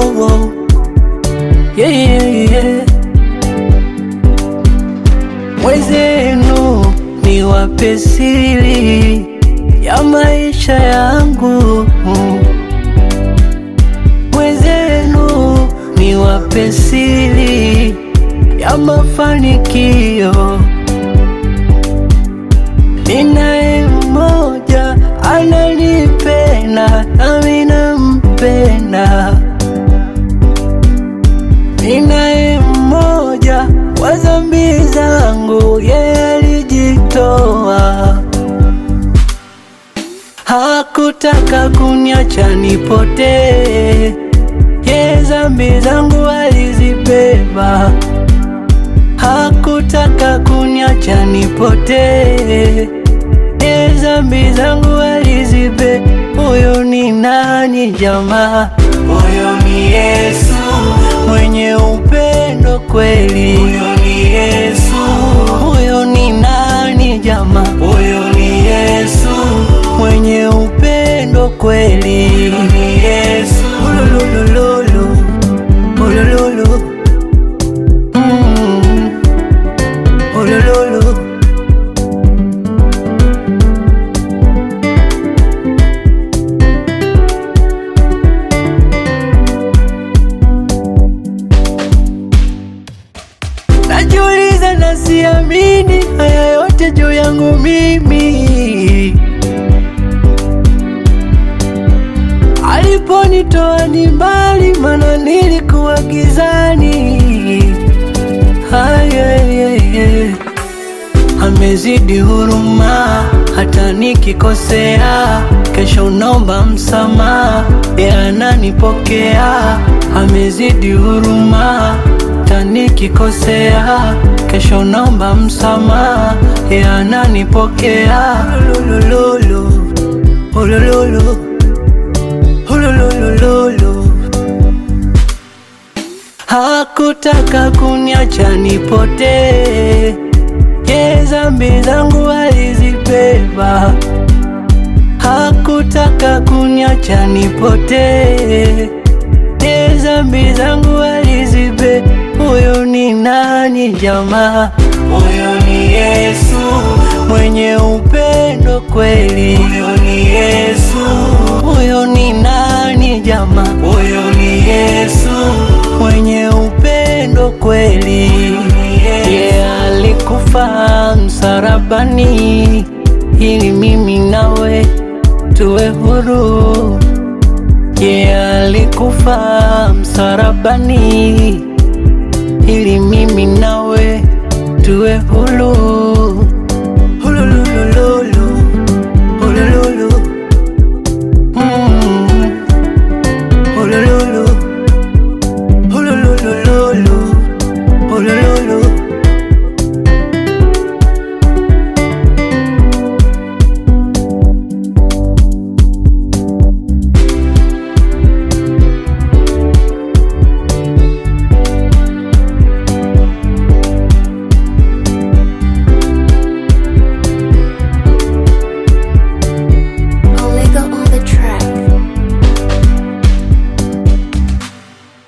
oh. Yeah, yeah, yeah. Mwenzenu niwape siri ya maisha yangu, mwenzenu niwape siri ya mafanikio. Ninaye mmoja ananipenda nami nampenda, ninaye mmoja kwa dhambi zangu yeye alijitoa. Hakutaka kuniacha nipotee, yeye dhambi zangu alizibeba. Hakutaka kuniacha nipotee, yeye dhambi zangu alizibeba. Huyo ni nani jamaa? Huyo ni Yesu mwenye upendo kweli. Huyo ni Yesu. Huyo ni nani jamaa? Huyo ni Yesu mwenye upendo kweli. Huyo ni Yesu. Ululululu, ulululu, ulululu. Najiuliza na siamini haya yote juu yangu mimi. Aliponitoa ni mbali, maana nilikuwa gizani. Amezidi huruma, hata nikikosea kesho naomba msamaha, yeye ananipokea. Amezidi huruma, hata nikikosea kesho naomba msamaha, yeye ananipokea. Ulululu, ulululu, ulululu. Hakutaka kuniacha nipotee, yeye dhambi zangu alizibeba. Hakutaka kuniacha nipotee, yeye dhambi zangu alizibeba. Huyo ni nani jamaa? Huyo ni Yesu mwenye upendo kweli. Huyo ni Yesu. Huyo ni nani jamaa? Huyo ni Yesu mwenye upendo kweli. Yeye alikufa msalabani ili mimi nawe tuwe huru. Yeye alikufa msalabani ili mimi nawe tuwe huru.